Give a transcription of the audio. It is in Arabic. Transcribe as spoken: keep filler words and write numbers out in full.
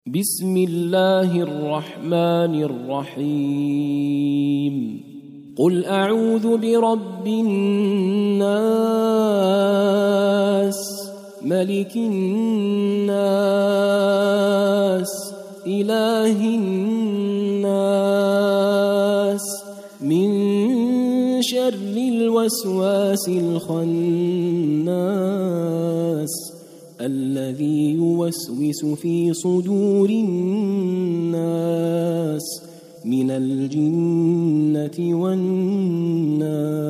بسم الله الرحمن الرحيم قل أعوذ برب الناس ملك الناس إله الناس من شر الوسواس الخناس الذي يوسوس في صدور الناس من الجنة والناس.